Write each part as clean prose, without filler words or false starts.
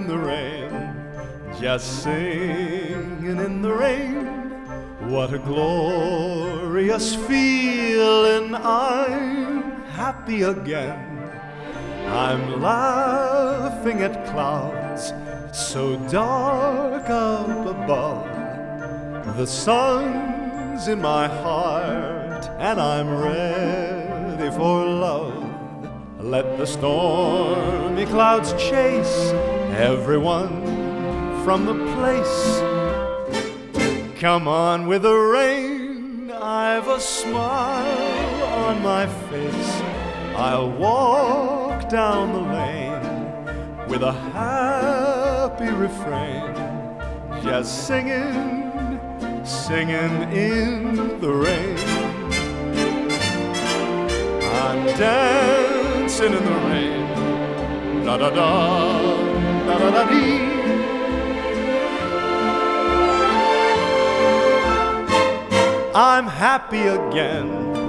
in the rain, just singing in the rain. What a glorious feeling, I'm happy again. I'm laughing at clouds so dark up above. The sun's in my heart and I'm ready for love. Let the stormy clouds chase everyone from the place. Come on with the rain, I've a smile on my face. I'll walk down the lane with a happy refrain, just singing, singing in the rain. I'm dancing in the rain, da-da-da, da-da-da-dee. I'm happy again.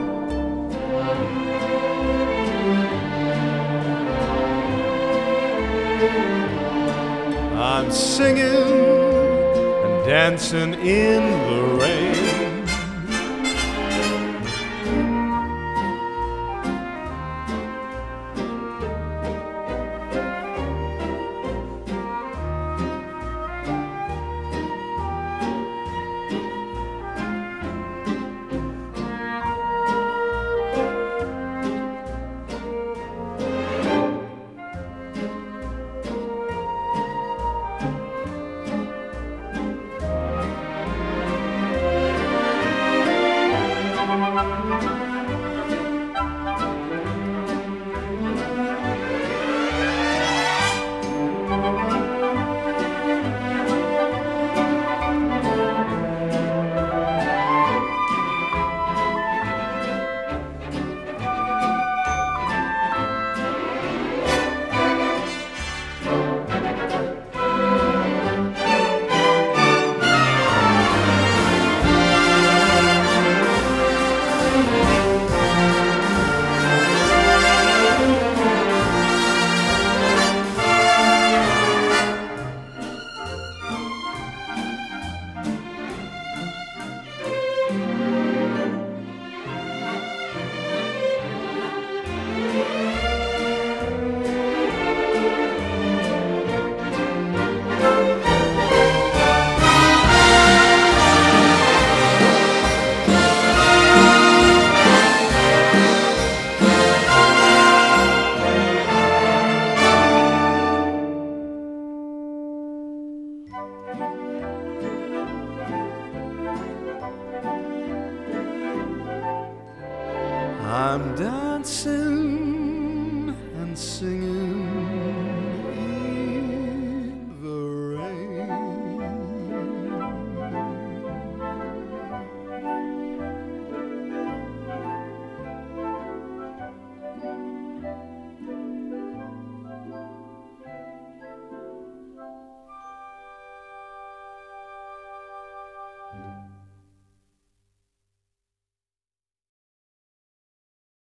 I'm singing and dancing in the rain. I'm dancing and singing